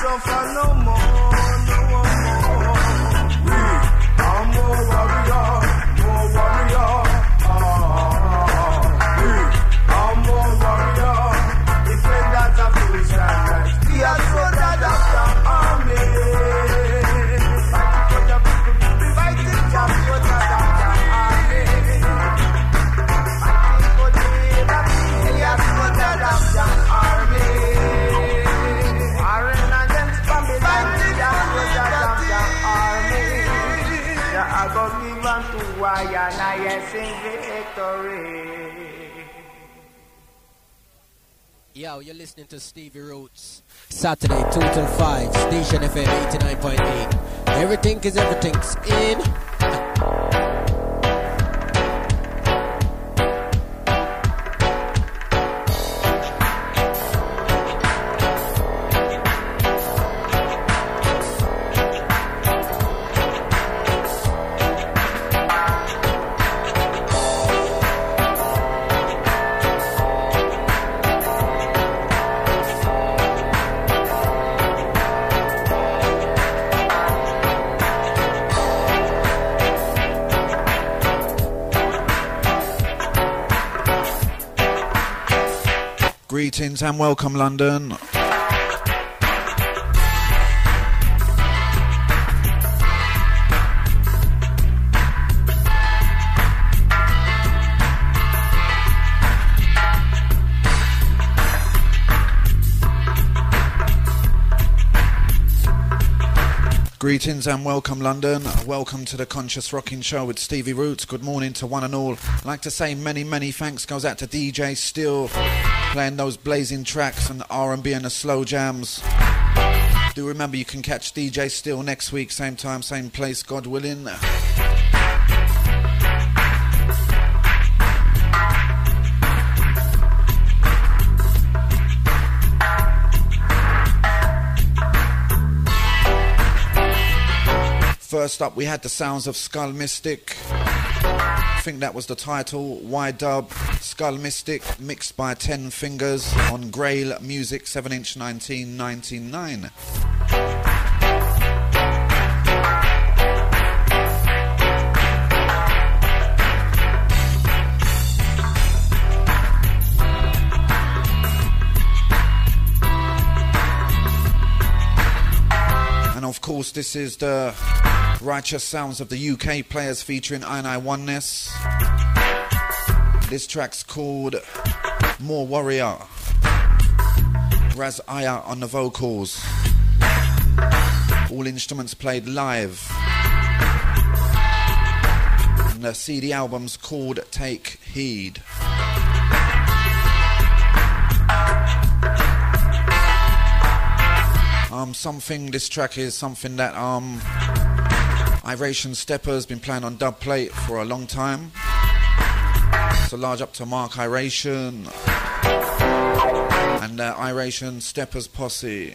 suffer no more, no more. We are more warrior, more warrior. We are more warrior. Defenders of peace and right. We are soldiers of the army. Fighting for the people, fighting for soldiers of the army. Fighting for the liberty. We are soldiers of the army. Warring against Babylon. Fighting for soldiers of the army. The Ago given to Wayana, yes, in victory. Yo, you're listening to Stevie Roots. Saturday, 2 till 5, Station FM 89.8. Everything is everything's in. Greetings and welcome, London. Greetings and welcome, London. Welcome to the Conscious Rocking Show with Stevie Roots. Good morning to one and all. I'd like to say many, many thanks goes out to DJ Still, playing those blazing tracks and the R&B and the slow jams. Do remember you can catch DJ Still next week, same time, same place, God willing. First up, we had the sounds of Skull Mystic. I think that was the title. Y-Dub, Skull Mystic, mixed by 10 Fingers on Grail Music 7-inch 1999. And of course, this is the Righteous Sounds of the UK players featuring I Oneness. This track's called More Warrior. Raz Aya on the vocals. All instruments played live. And the CD album's called Take Heed. This track is something that Iration Stepper's been playing on dubplate for a long time. So large up to Mark Iration and Iration Stepper's posse.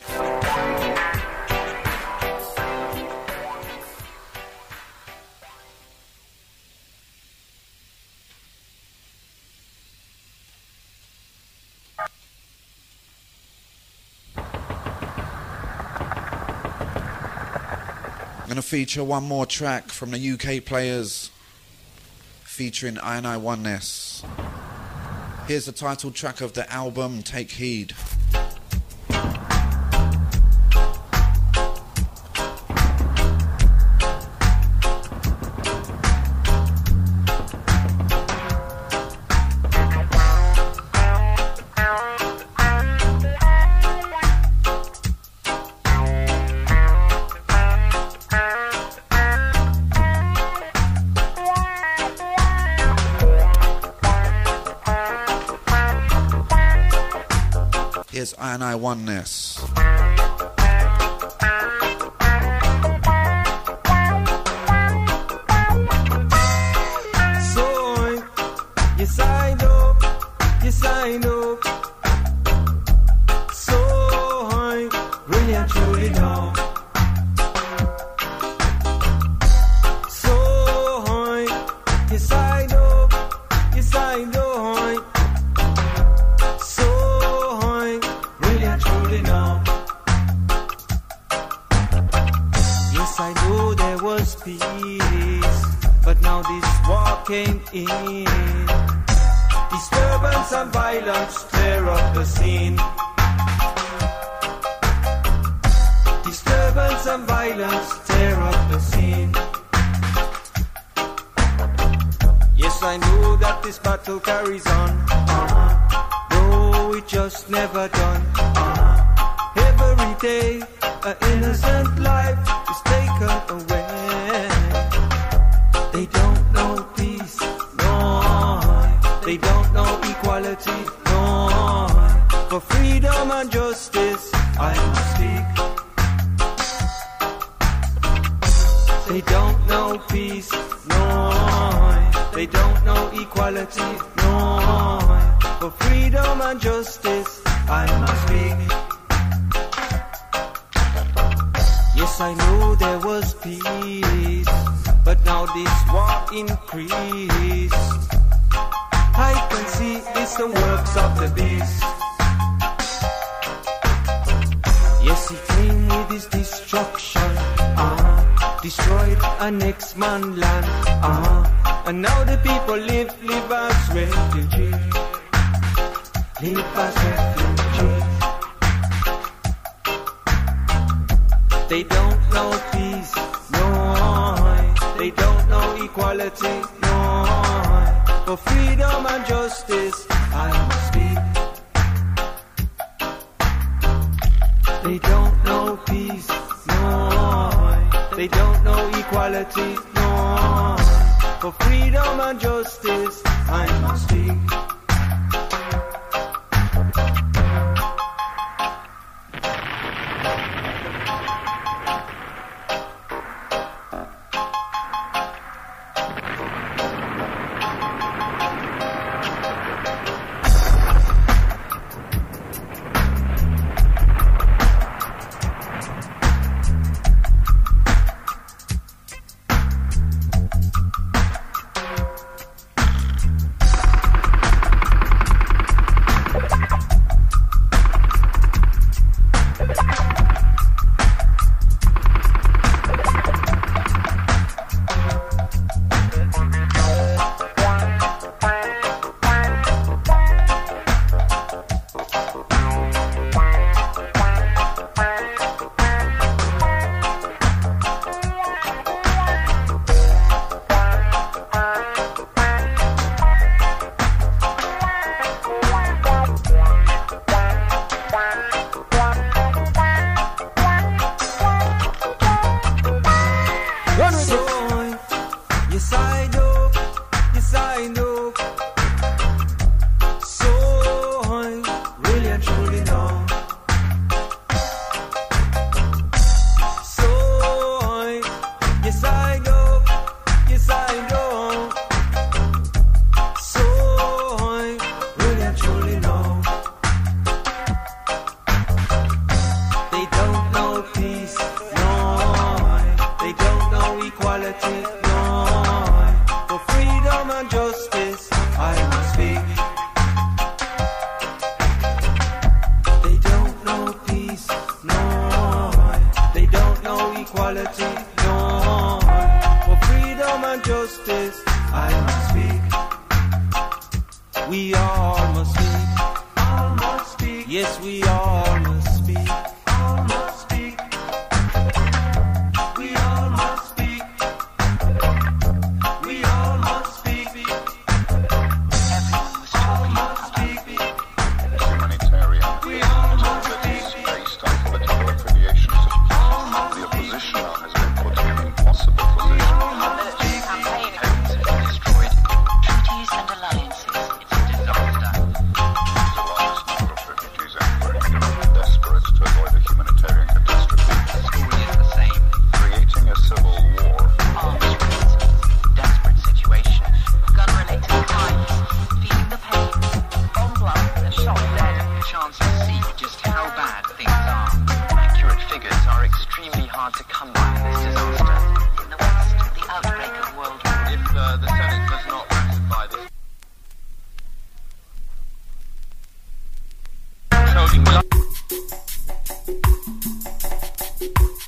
I'm going to feature one more track from the UK players featuring I Oneness. Here's the title track of the album, Take Heed. Here's I Oneness. came in. Disturbance and violence clear up the scene. Disturbance and violence tear up the scene. Yes, I know that this battle carries on. No, it just never done. Every day, an innocent life is taken away. They don't know peace, no. They don't know equality, no. For freedom and justice, I must speak. They don't know peace, no. They don't know equality, no. For freedom and justice, I must speak. Yes, I know there was peace, but now this war increased. I can see it's the works of the beast. Yes, he came with his destruction, destroyed an ex-man land, and now the people live as refugees, live as refugees. They don't know peace, no. They don't know equality, no. For freedom and justice, I must speak. They don't know peace, no. They don't know equality, no. For freedom and justice, I must speak.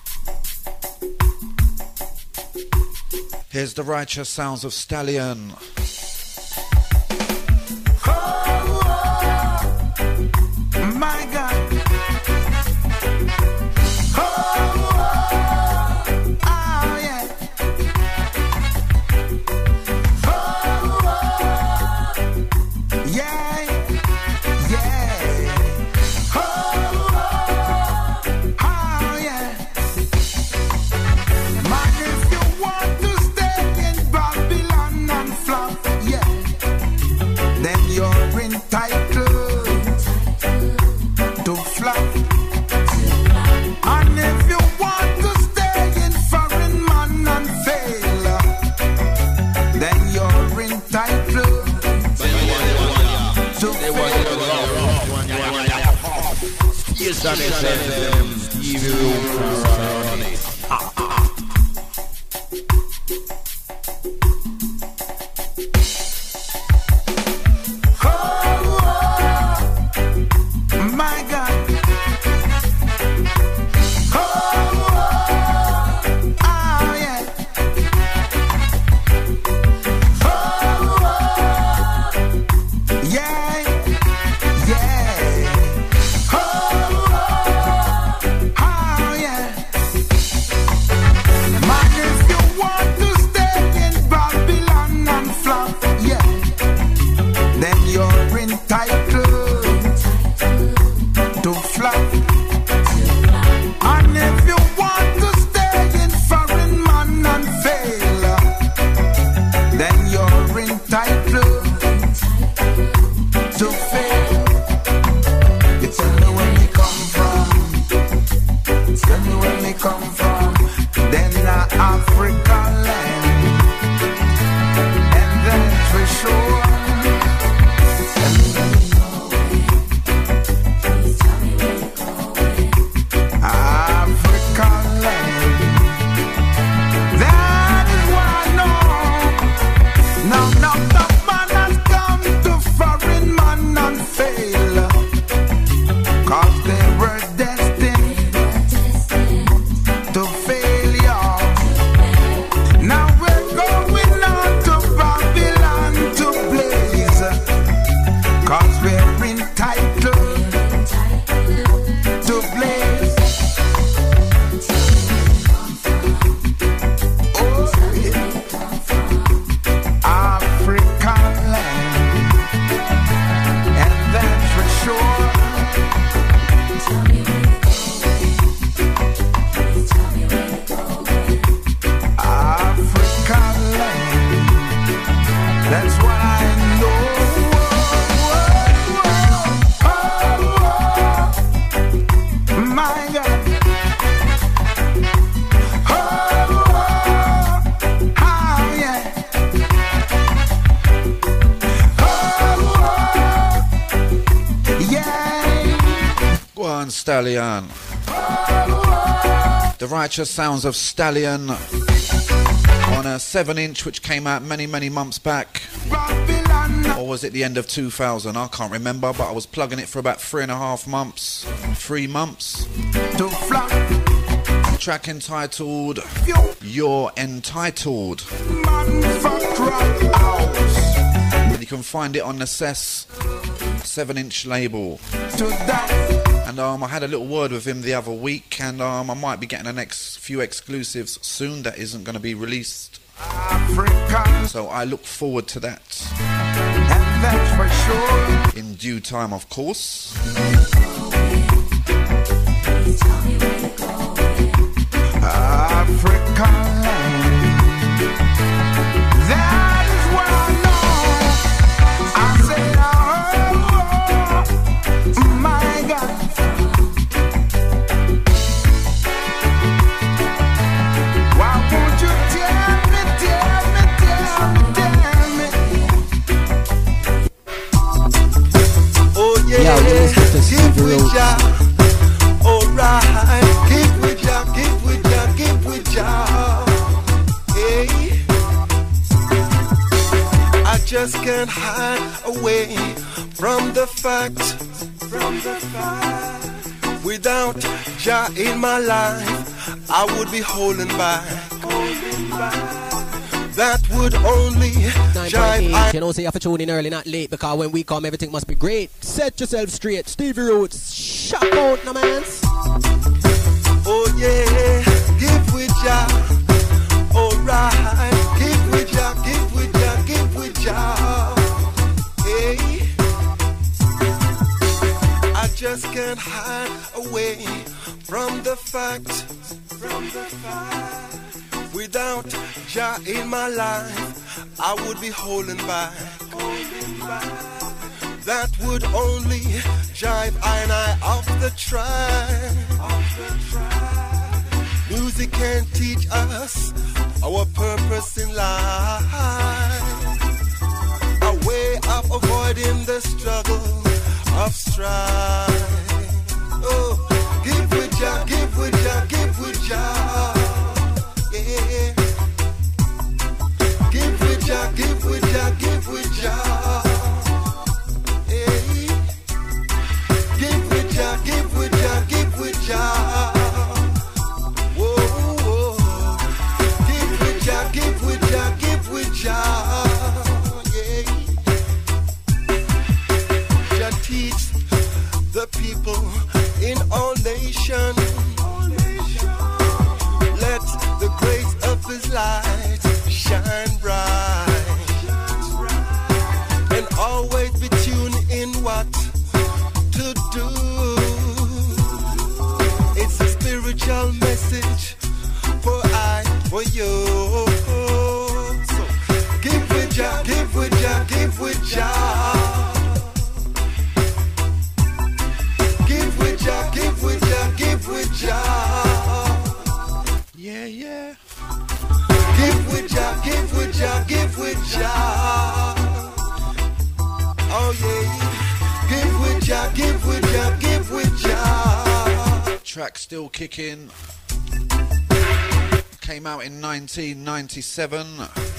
Here's the righteous sounds of Stallion. Stevie Roots. Stallion. The Righteous Sounds of Stallion on a 7-inch which came out many months back. Or was it the end of 2000? I can't remember, but I was plugging it for about 3.5 months. 3 months. Track entitled You're Entitled. And you can find it on the Cess 7-inch label. And I had a little word with him the other week, and I might be getting the next few exclusives soon that isn't going to be released. So I look forward to that. And that's for sure. In due time, of course. Africa land. That is what I know. I said, oh, my God. Why won't you tell me? Oh yeah, yeah, you're listening to Stevie Roots. Alright, keep with ya. Hey, I just can't hide away from the fact. Without Jah in my life, I would be holding back. That would only 9.8. You know, so you have to tune in early, not late, because when we come, everything must be great. Set yourself straight. Stevie Roots, shock out, no mans. Oh yeah, give with ya. Alright, give with ya. Hey, I just can't hide away from the fact. Without Jah in my life, I would be holding back. That would only drive I and I off the track. Music can teach us our purpose in life, a way of avoiding the struggle of strife. Oh, give with ya. nation, let the grace of his light shine bright, and always be tuned in what to do. It's a spiritual message for I, for you. So give with Jah, give with Jah, give with Jah. Give with Jah, give with Jah, give with Jah. Yeah, yeah. Give with Jah, give with Jah, give with Jah. Oh yeah. Give with Jah, give with Jah, give with Jah. Track still kicking. Came out in 1997.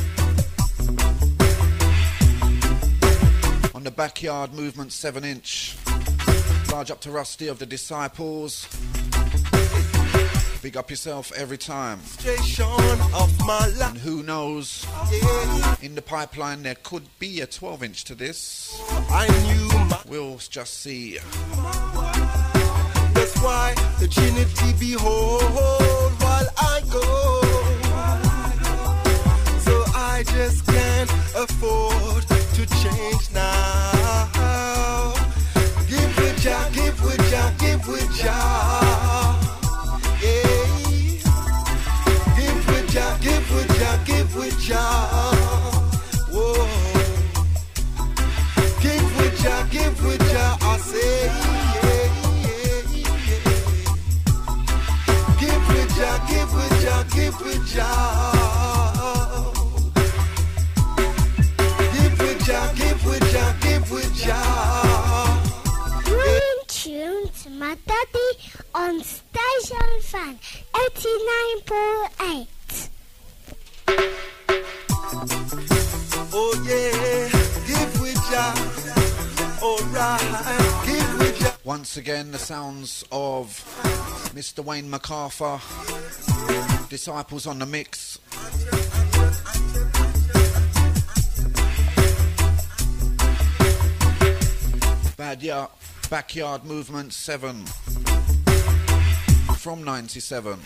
On the Backyard Movement 7-inch. Large up to Rusty of the Disciples. Big up yourself every time. And who knows, in the pipeline there could be a 12-inch to this. We'll just see. That's why the Trinity behold while I go. So I just can't afford to change now. Give with Jah, give with Jah, give with Jah. Yeah. Give with Jah, give with Jah, give with Jah. Whoa. Give with Jah, give with Jah, I say. Yeah. Give with Jah, give with Jah, give with Jah. Give with Jah, give with Jah, give with Jah. You're in tune to my daddy on Station Fan 89.8. Oh yeah, give with Jah. Alright, give with Jah. Once again, the sounds of Mr. Wayne MacArthur. Disciples on the mix. Backyard Movement 7 from 97.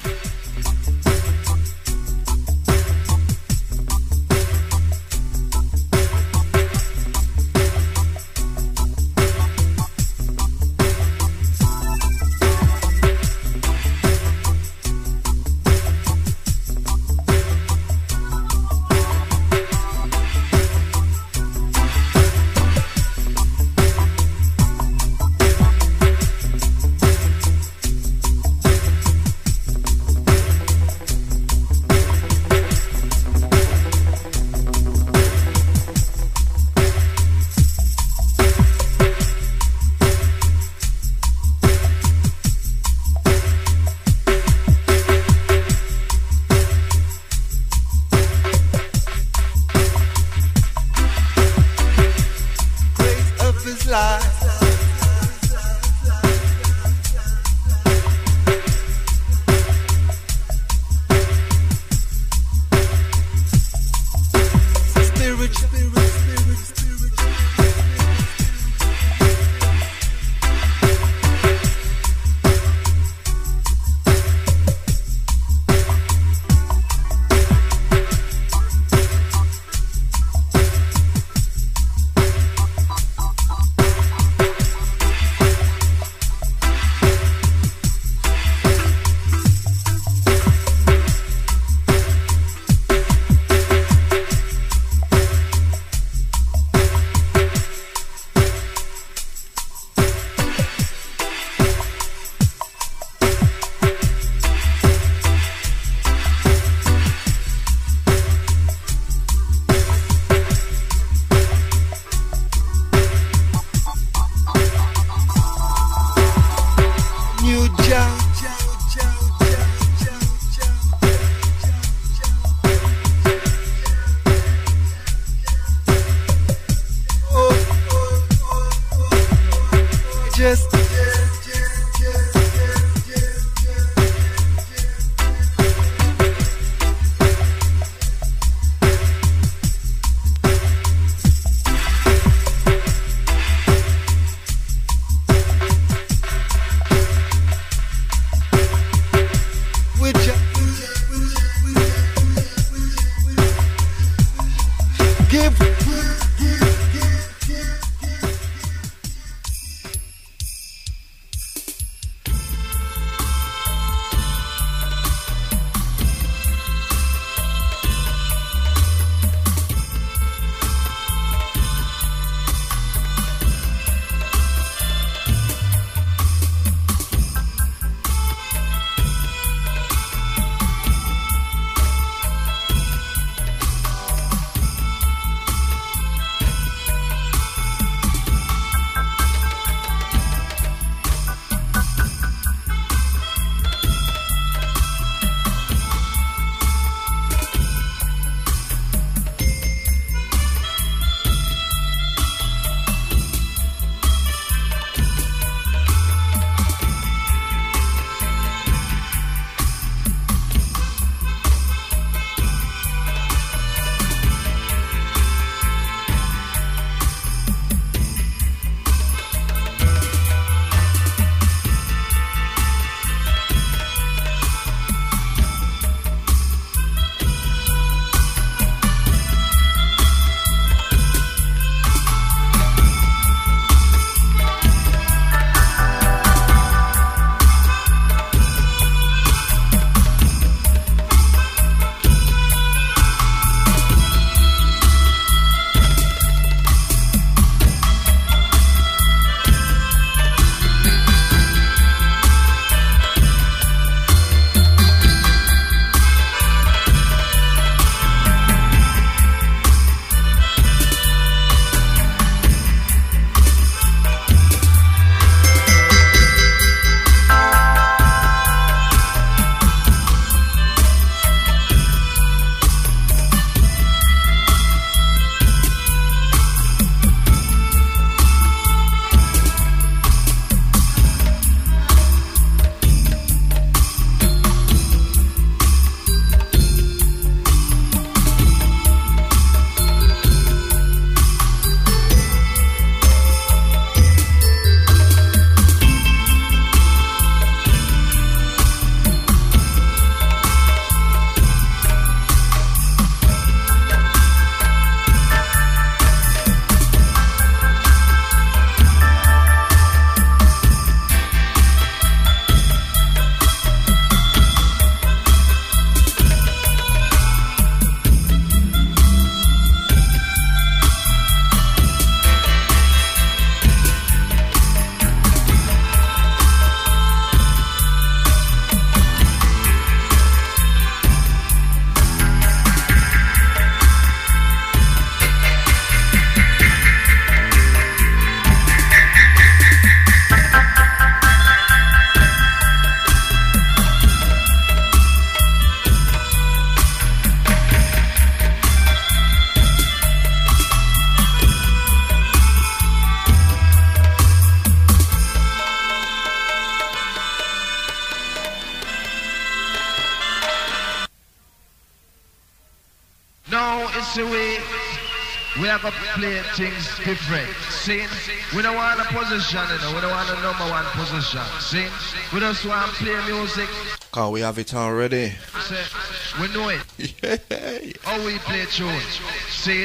Now it's the way we have to play things different. See, we don't want a position, you know. We don't want a number one position. See, we just want to play music. Can't we have it already? See, we know it. Yeah. How we play tune. See.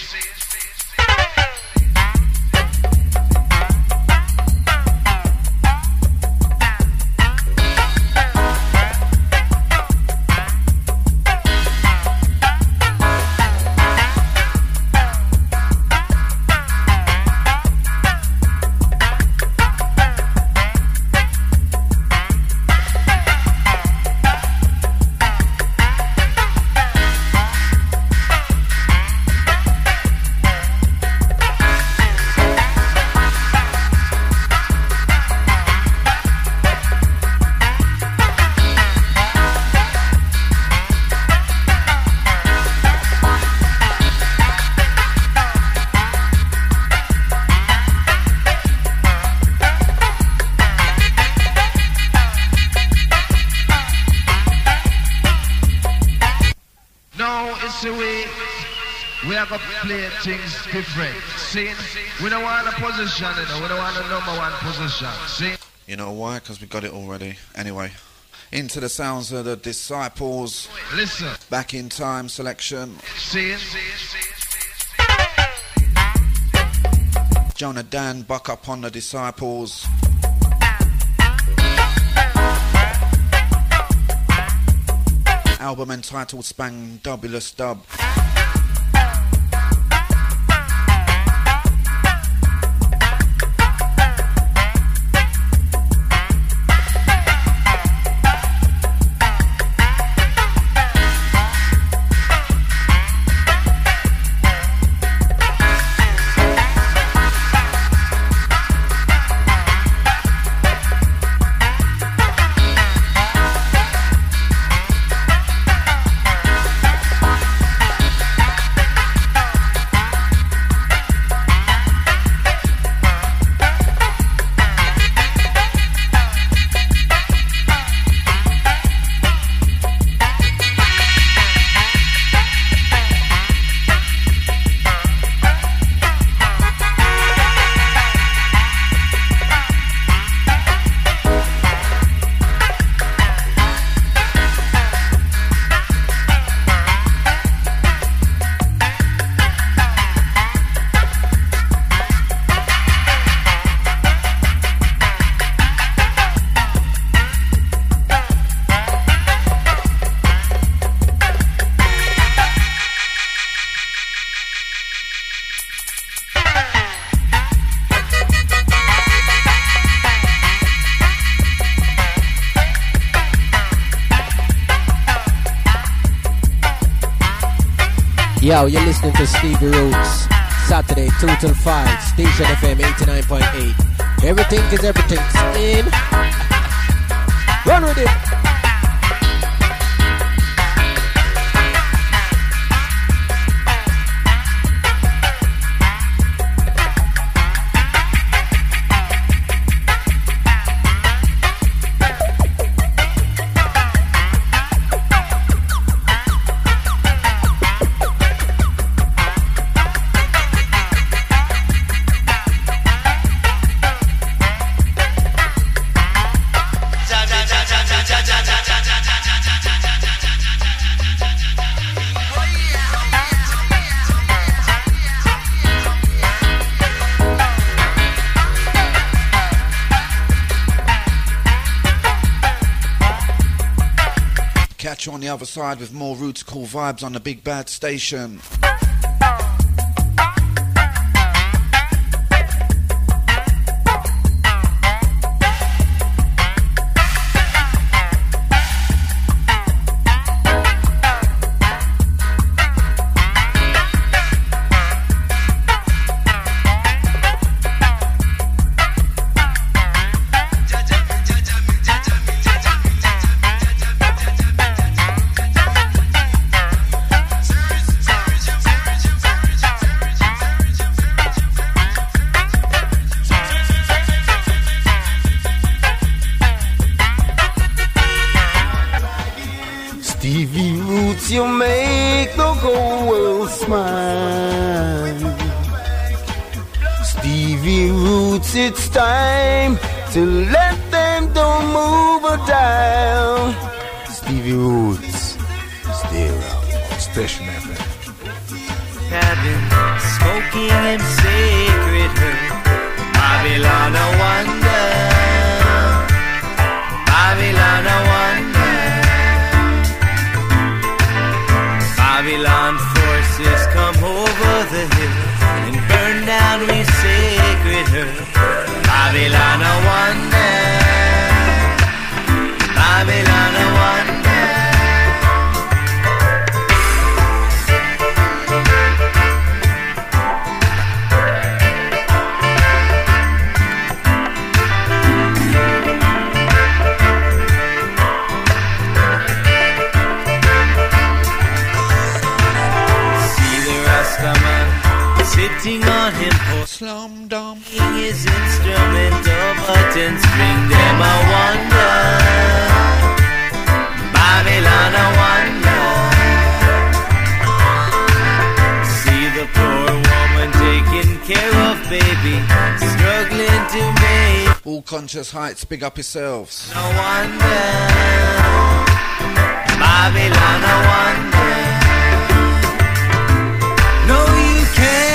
Play things different. See, we don't want a position, you know. We don't want a number one position. See. You know why? Because we got it already. Anyway, into the sounds of the Disciples. Listen. Back in Time selection. See. Jonah Dan, buck up on the Disciples. Album entitled Spangdubulous Dub. Yo, you're listening to Stevie Roots, Saturday 2 till 5, Station FM 89.8. Everything is everything. In. Run with it. Catch you on the other side with more Roots Cool vibes on the Big Bad Station. Stevie Roots, you make the whole world smile. Stevie Roots, it's time to let them don't move a dial. Stevie Roots, stay around. Station FM. Cabin, smoking in sacred herb. Babylon, a wonder. Babylon, a wonder. Babylon forces come over the hill and burn down we sacred herb. Babylon, a wonder. Babylon, a wonder. Sitting on him, slum dum, his instrument of button string, them a wonder. Babylon a wonder. See the poor woman taking care of baby, struggling to make. All Conscious Heights, big up yourselves. No wonder. Babylon a wonder. No, you can't.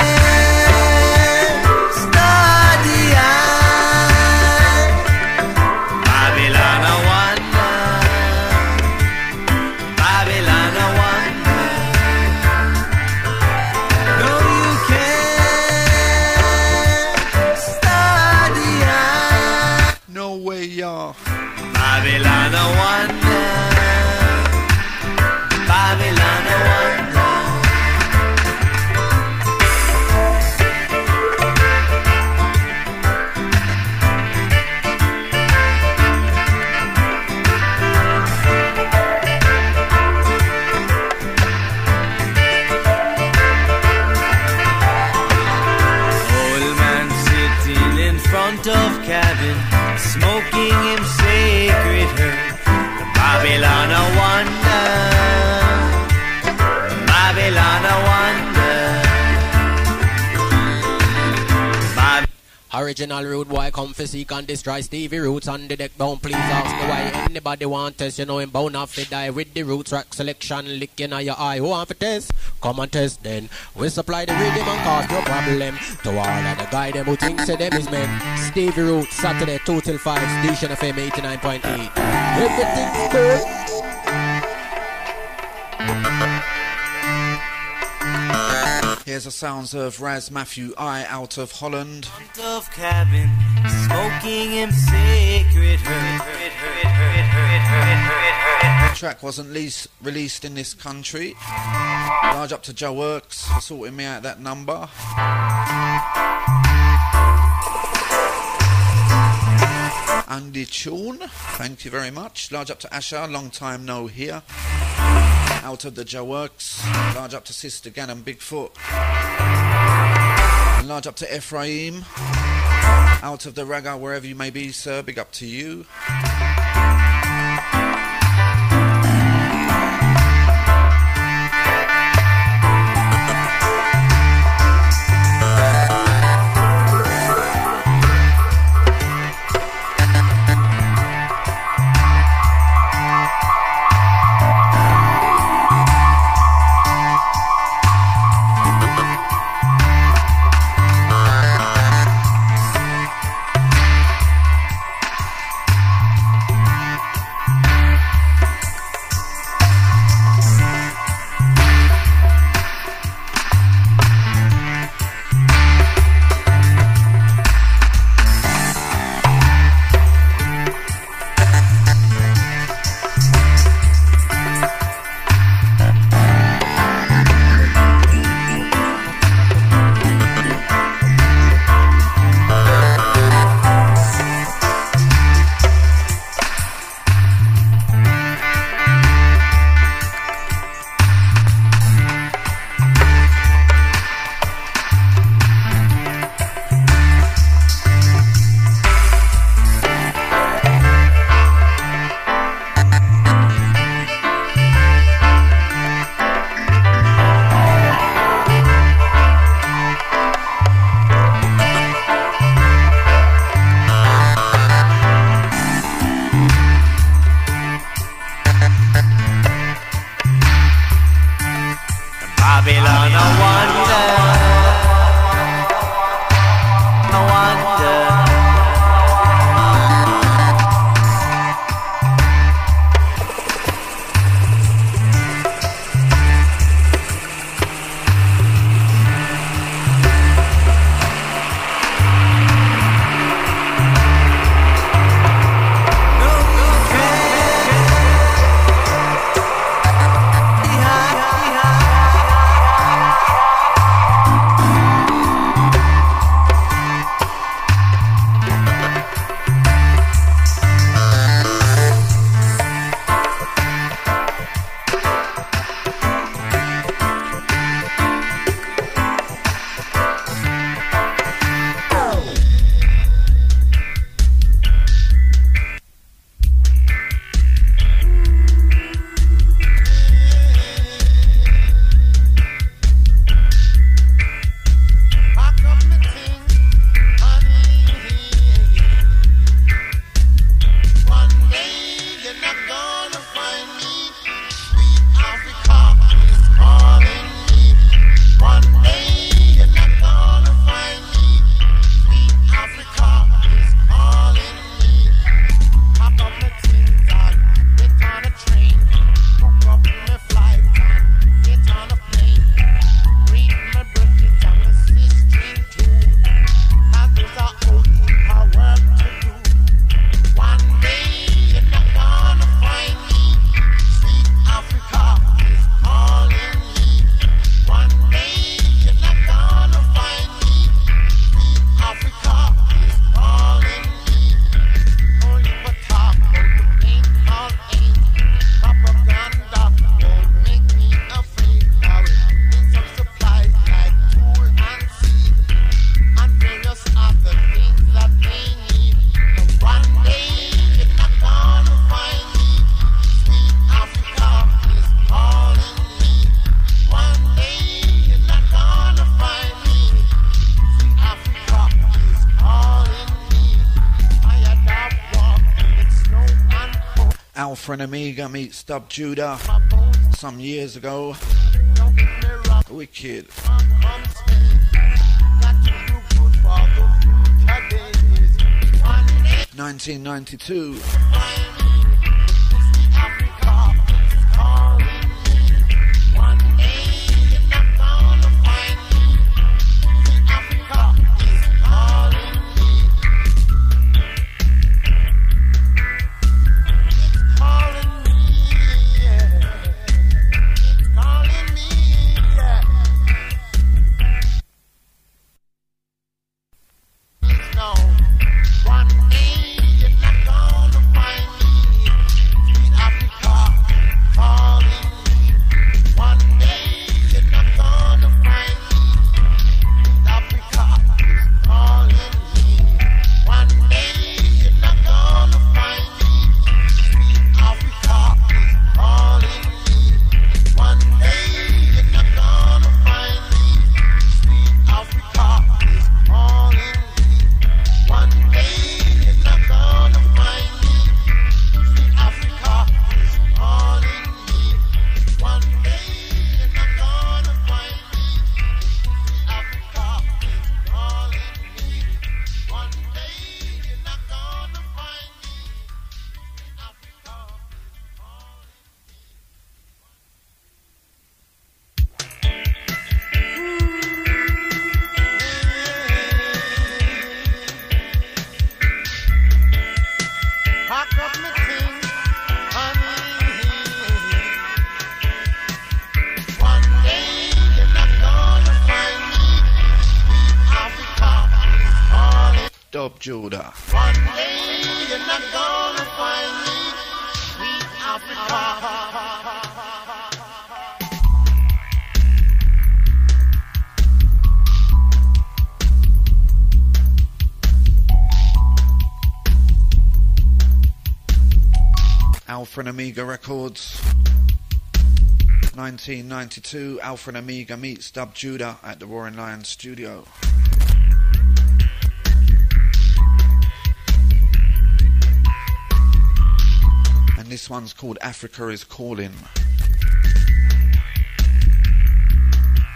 Babylon a wonder. Babylon a wonder. Old man sitting in front of cabin, smoking him sacred herb. Babylon a wonder. Babylon a wonder. Original rude boy come for seek and destroy Stevie Roots on the deck bound. Please ask me why anybody want test. You know him bound off to die with the Roots rock selection licking on your eye. Who want to test? Come and test then. We supply the rhythm and cause no problem to all of the guy them who think say them is men. Stevie Roots Saturday 2 till 5 Station FM 89.8. Everything's good. Here's the sounds of Raz Matthew I out of Holland. Of cabin, smoking him sacred herb. The track wasn't released in this country. Large up to Joe Works for sorting me out that number. Andy Chorn, thank you very much. Large up to Asha, long time no here. Out of the Joe Works. Large up to Sister Gannon Bigfoot. And large up to Ephraim. Out of the Raga, wherever you may be, sir, big up to you. Babylon, I wonder. Alpha and Omega meet Stub Judah some years ago. Wicked. 1992. Judah. One day you're not gonna find me, sweet Africa. Alpha and Omega Records, 1992. Alpha and Omega meet Stub Judah at the Roaring Lion Studio. This one's called Africa is Calling.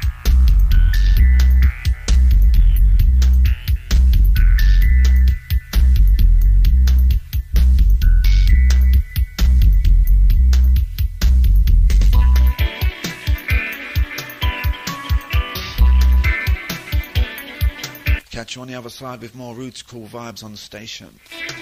catch you on the other side with more Roots Cool vibes on the station.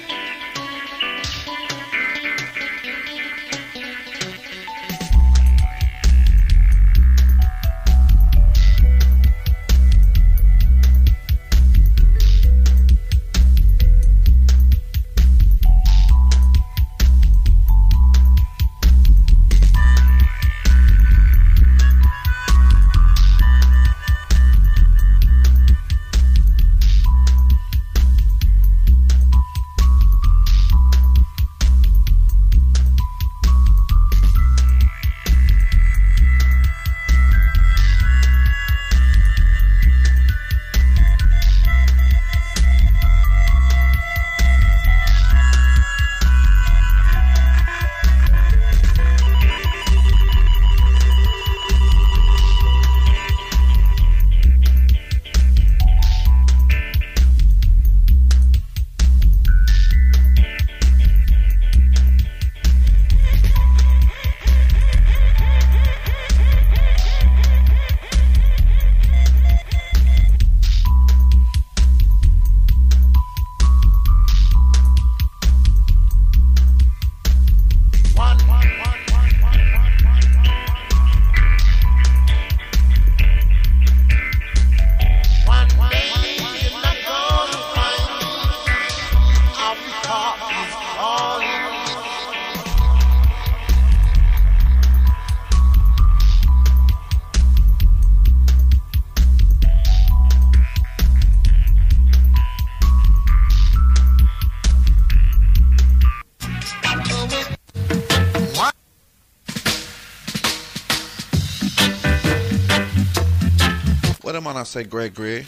I say Gregory.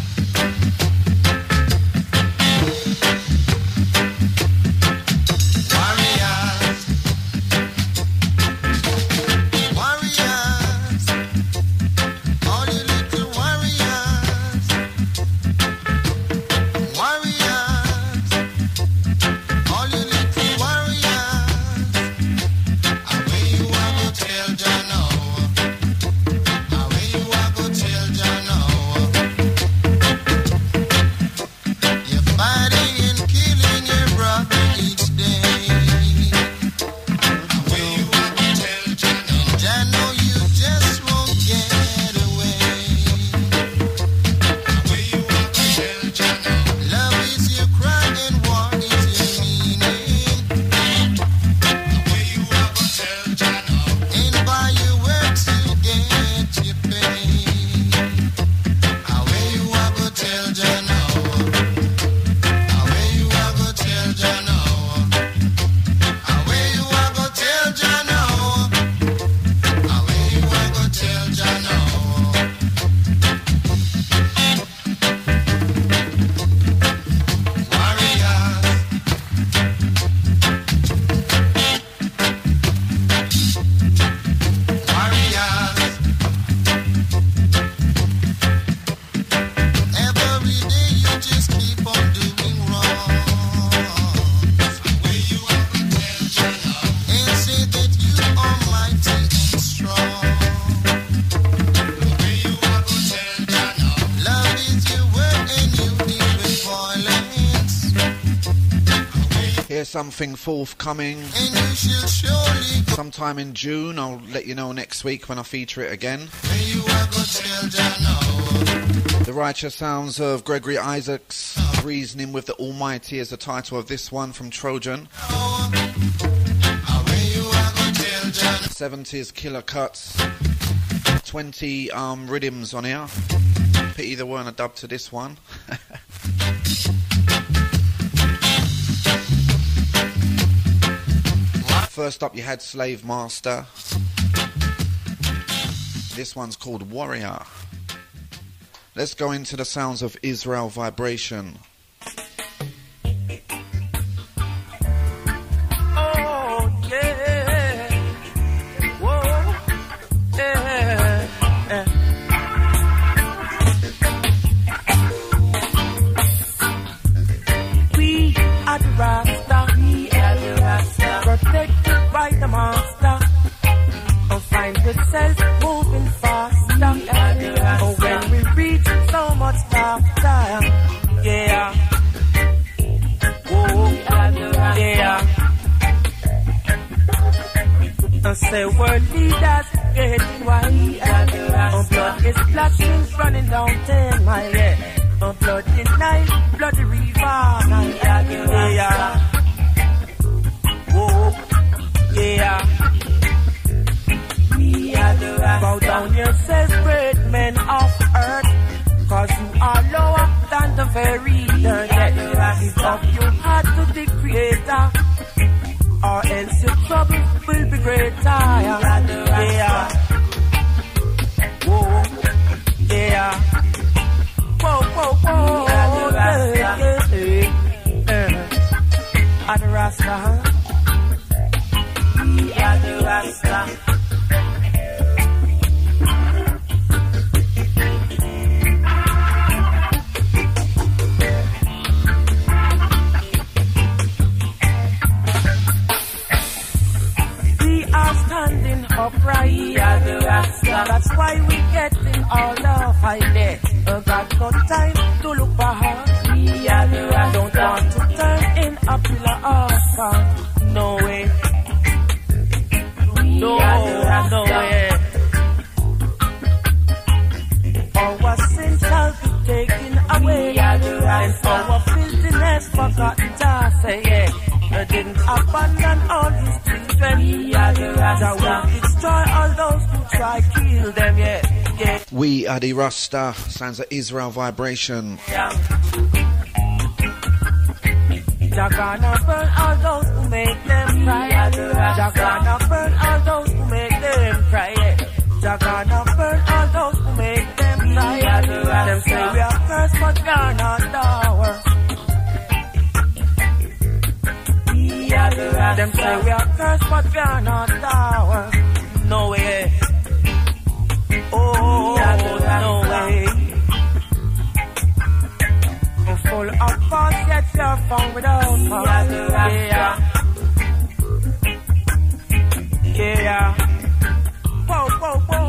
Something forthcoming sometime in June. I'll let you know next week when I feature it again. The Righteous Sounds of Gregory Isaacs, Reasoning with the Almighty is the title of this one from Trojan. 70s killer cuts, 20 rhythms on here. Pity there weren't a dub to this one. First up you had Slave Master. This one's called Warrior. Let's go into the sounds of Israel Vibration. Moving faster, oh, when we reach so much faster. I say world leaders getting wild. Blood is splashing, running down 10 miles. Yeah. Blood in Nile, bloody river. Yeah. Whoa. Yeah. Bow down yourself, great men of earth, 'cause you are lower than the very dirt. Give up your heart to the Creator, or else your trouble will be greater. Yeah. Whoa. Yeah. Whoa, whoa, whoa. Yeah. The Rasta. We are the Rasta. Standing upright, that's why we getting all the fight. Got no time to look behind. Don't want to turn in a pillar of sand. No way. No way. Our sin shall be taken away, and our filthiness forgotten to say. I didn't abandon all his children. Jah will destroy all those who try to kill them. Yeah. We are the Rasta. Sounds of Israel vibration. Jah gonna burn all those who make them cry. Jah gonna burn all those who make them cry. Jah gonna burn all those who make them cry. Them say we are cursed, but we are not ours. Them say we are cursed, but we are not ours. No way. Oh, no way. Full of faults, yet you're found without fault. Yeah. Whoa, whoa, whoa.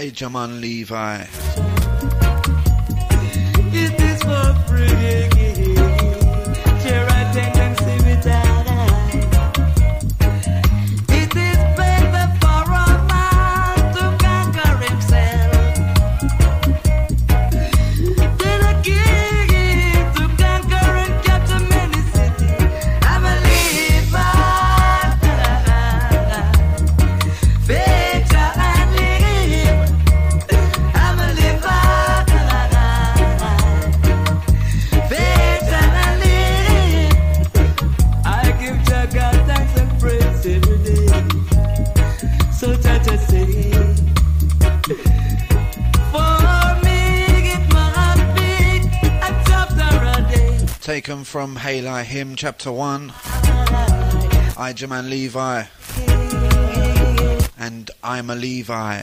Jaman Levi. It is for free. Share a tendency with that. It is better for a man to conquer himself than a king to conquer and capture many cities. I'm a Levi. Better and live. I'm a Levi. Better and live. I give Jah God thanks and praise every day. So Jah just say, for me, give my beat a chapter a day. Taken from Halai Hymn, chapter 1. I, Jaman Levi. And I'm a Levi.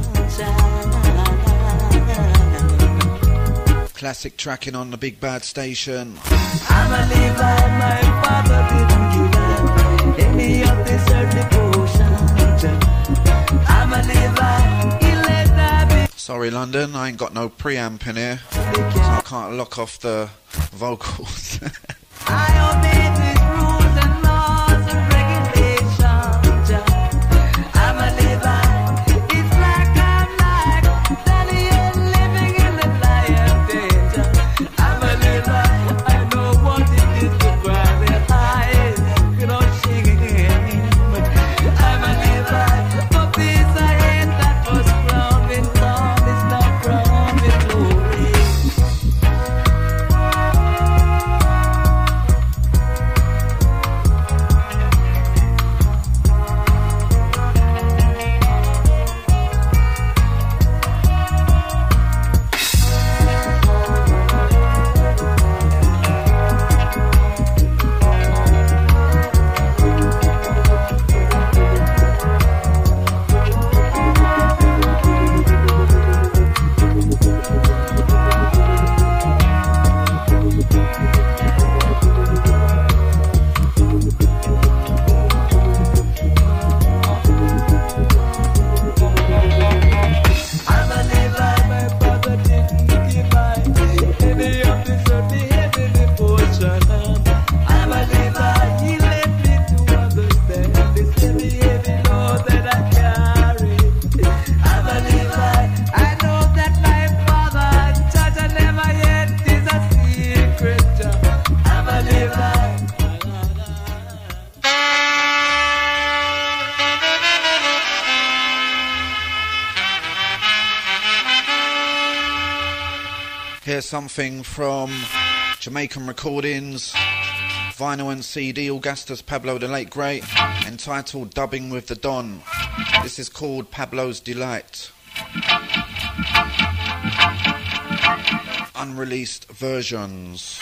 Classic tracking on the Big Bad Station. I'm a Levi, my father didn't give up any of this earthly potion. I'm a Levi, he let that be. Sorry, London, I ain't got no preamp in here, so I can't lock off the vocals. I obey these rules and laws and regulations. I'm a Levi, it's like I'm like Daniel living in the lion's danger. I'm a Levi, I know what it is to cry their eyes, you know, shaking. I'm a Levi, for peace I hate that was crowned in thorn, is now crowned in glory. I'm a Levi, my father didn't give mine any of this earthly heavenly portion. I'm a Levi, he led me to understand this heavy load that I carry. I'm a Levi, I know that my father judge I never yet is a secret. I'm a Levi. Here's something from Jamaican Recordings, vinyl and CD, Augustus Pablo the Late Great, entitled Dubbing with the Don. This is called Pablo's Delight. Unreleased versions.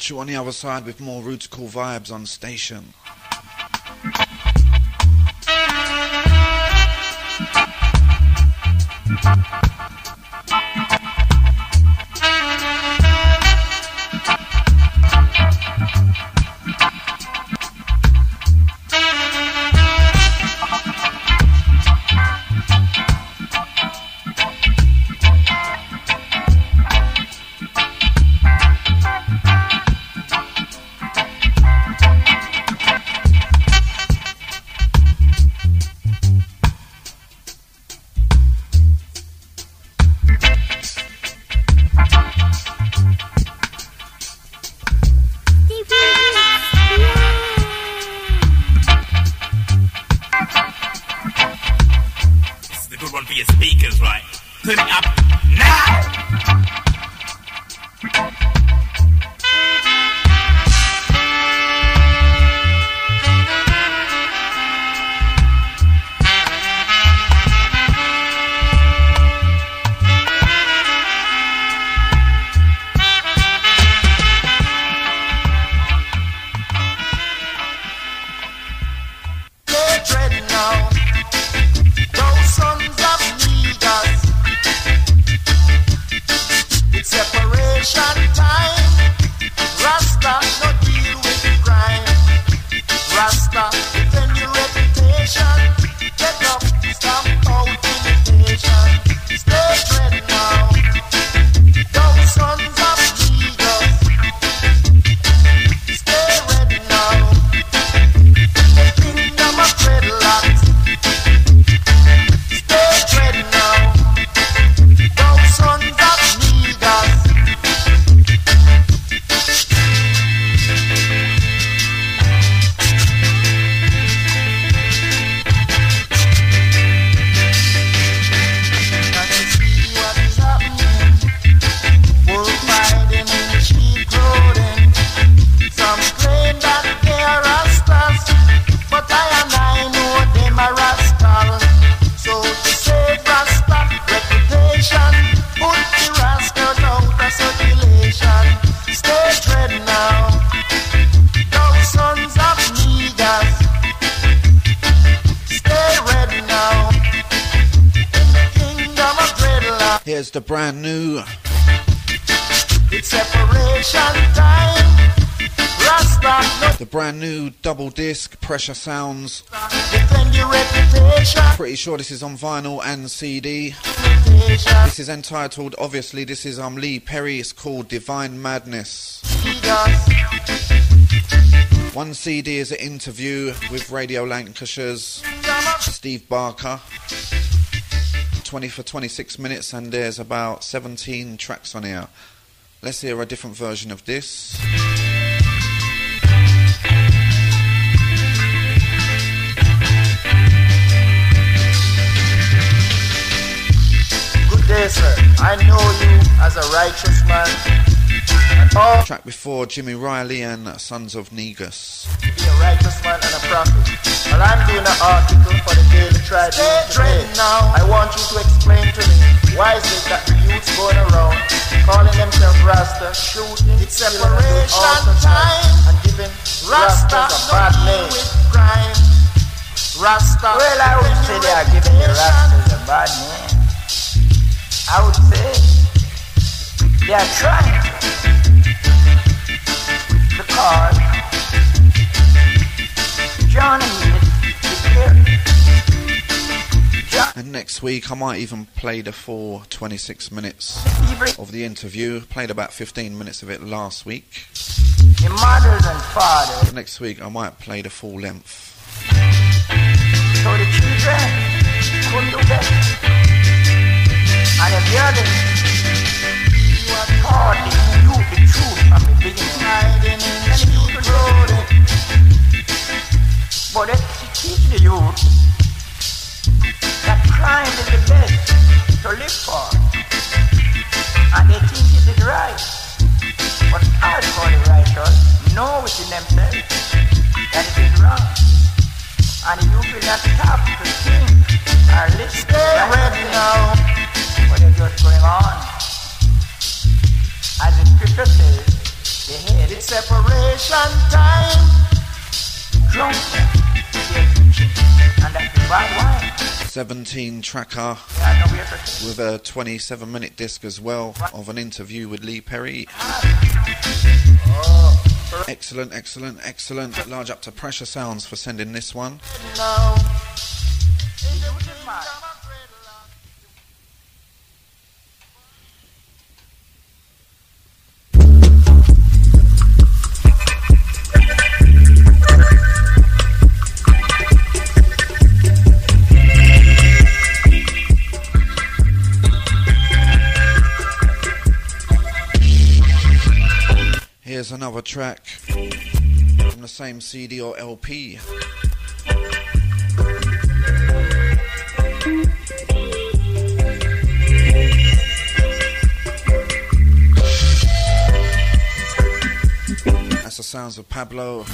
catch you on the other side with more Rootical vibes on station. Here's the brand new. It's separation time. Rasta. The brand new double disc, Pressure Sounds. Defend your reputation. Pretty sure this is on vinyl and CD. This is entitled, obviously, this is Lee Perry. It's called Divine Madness. One CD is an interview with Radio Lancashire's Steve Barker. 20 for 26 minutes, and there's about 17 tracks on here. Let's hear a different version of this. Good day, sir. I know you as a righteous man. Track before, Jimmy Riley and Sons of Negus. Be a righteous man and a prophet. Well, I'm doing an article for the Daily Tribune today. Now, I want you to explain to me why is it that the youth's going around calling themselves Rasta, shooting, it's separation time, and giving Rastas a bad name. Rasta. Well, I would say they are giving the Rastas a bad name. I would say they are trying to. Because John and next week I might even play the full 26 minutes of the interview. Played about 15 minutes of it last week. The mothers and fathers. Next week I might play the full length. So the children couldn't do better. And if you're you are taught the truth from the beginning. Hiding in the road. But they teach the youth that crime is the best to live for. And they think it is right. But as for the righteous, know within themselves that it is wrong. And the youth will not stop to think or listen. They're ready now. But they're just going on. As the scripture says, They headed separation time. Drunk and that's the bad wine. 17 tracker with a 27-minute disc as well of an interview with Lee Perry. Excellent, excellent, excellent. Large up to Pressure Sounds for sending this one. Here's another track from the same CD or LP. That's the sounds of Pablo.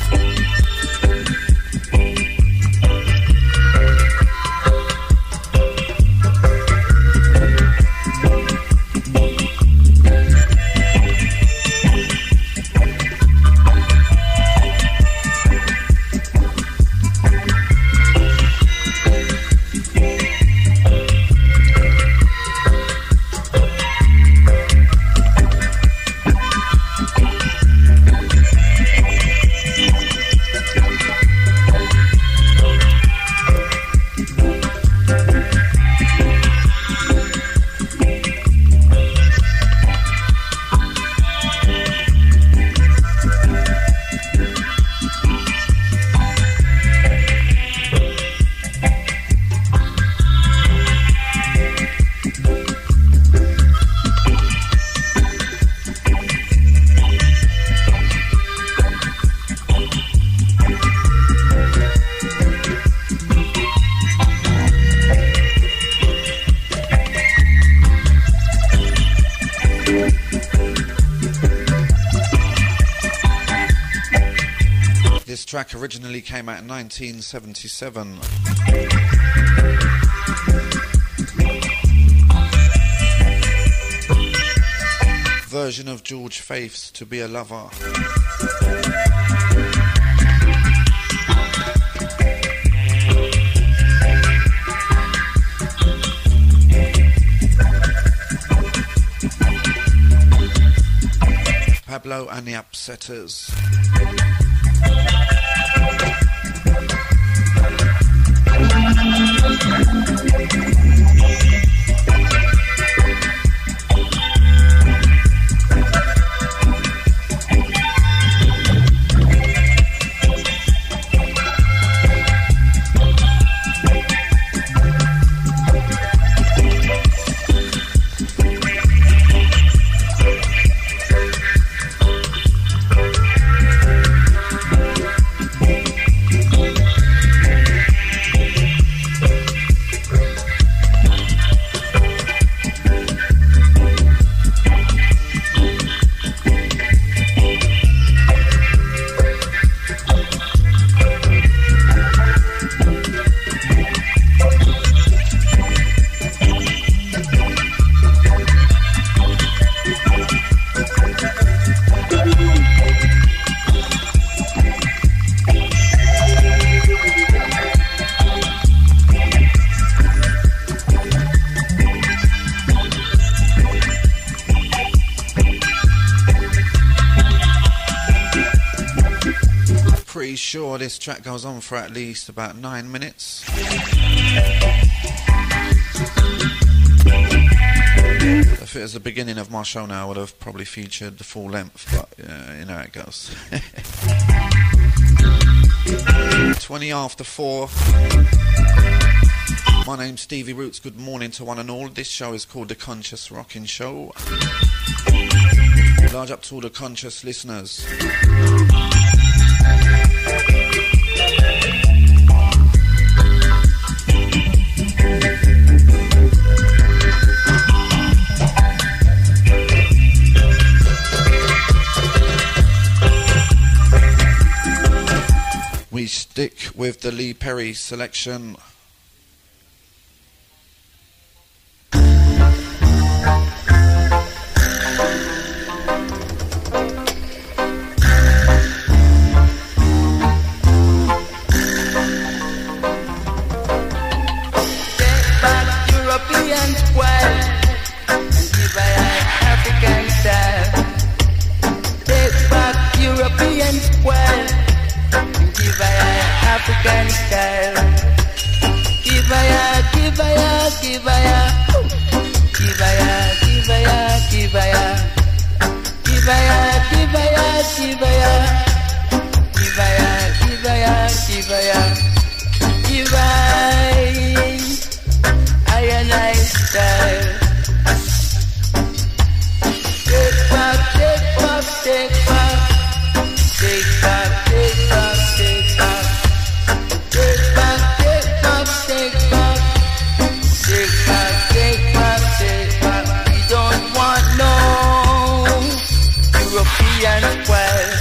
Track originally came out in 1977. Version of George Faith's To Be a Lover. Pablo and the Upsetters. Sure, this track goes on for at least about 9 minutes. If it was the beginning of my show now, I would have probably featured the full length, but you know how it goes. 20 after 4. My name's Stevie Roots. Good morning to one and all. This show is called The Conscious Rocking Show. Large up to all the conscious listeners. We stick with the Lee Perry selection. style. Give a ya, give a ya, give a ya. Give a ya, give a ya, give a ya. Give a ya, give a ya, give a ya. Give a ya, give a ya, give a ya. Give I and I style. Take back, take back, take back. Take back, take back, take back. Take back, take back, take back. Take back, take back, take back. We don't want no European spoil.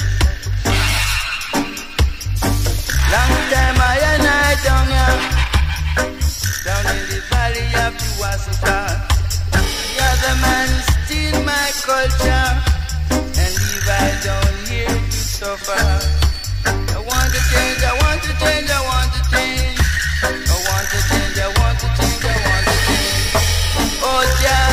Long time I and I down here, down in the valley of the Wasuka. The other man steal my culture and leave I down here to suffer. I want to change, I want to change, I want to change. I want to change, I want to change, I want to change. Oh, yeah.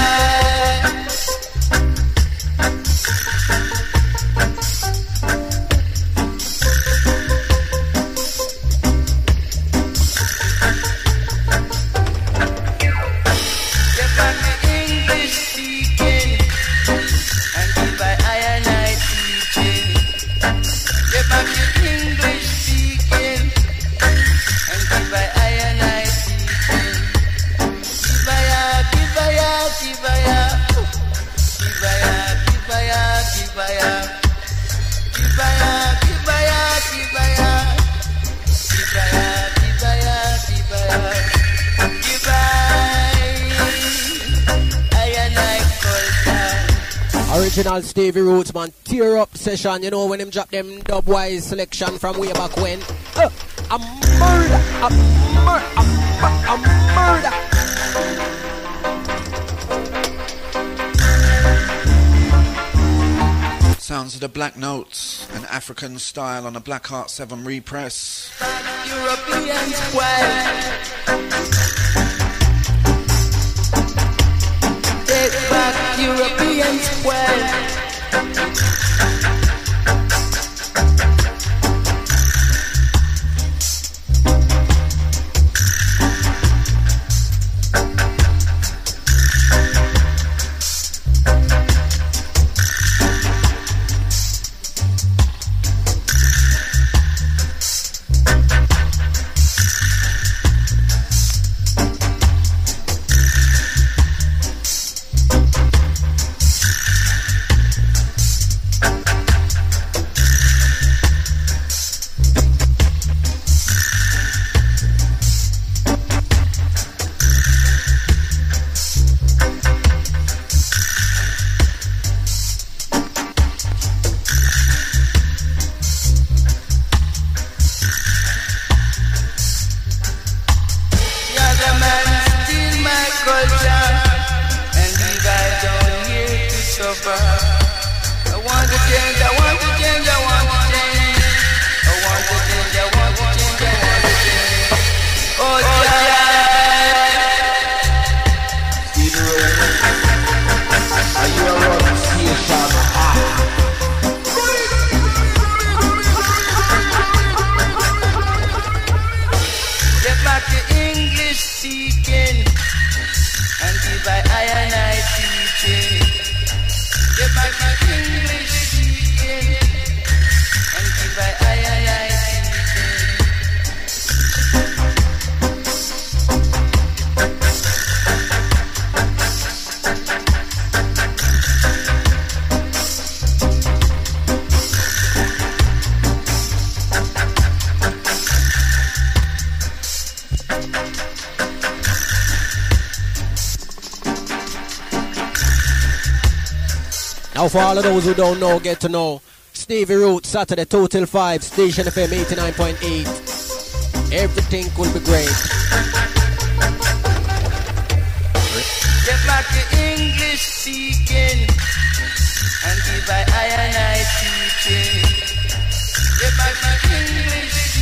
Get back to English speaking and give I and I teaching. Get back to English speaking and give I and I teaching. Give I ya, give I ya, give I ya. Give I ya, give I ya, give I ya. Give I ya, give I ya, give I ya. Give I ya, give I ya, give I ya. Give I and I culture. Original Stevie Roots, man, tear up session, you know, when him drop them dubwise selection from way back when. A murder, a murder. Sounds of the Black Notes, an African style on a Black Heart 7 repress. European square. Take back European square. Now for all of those who don't know, get to know. Stevie Roots, Saturday 2 till 5, Station FM 89.8. Everything will be great. Get back to English speaking and give I and I teaching. Get back to English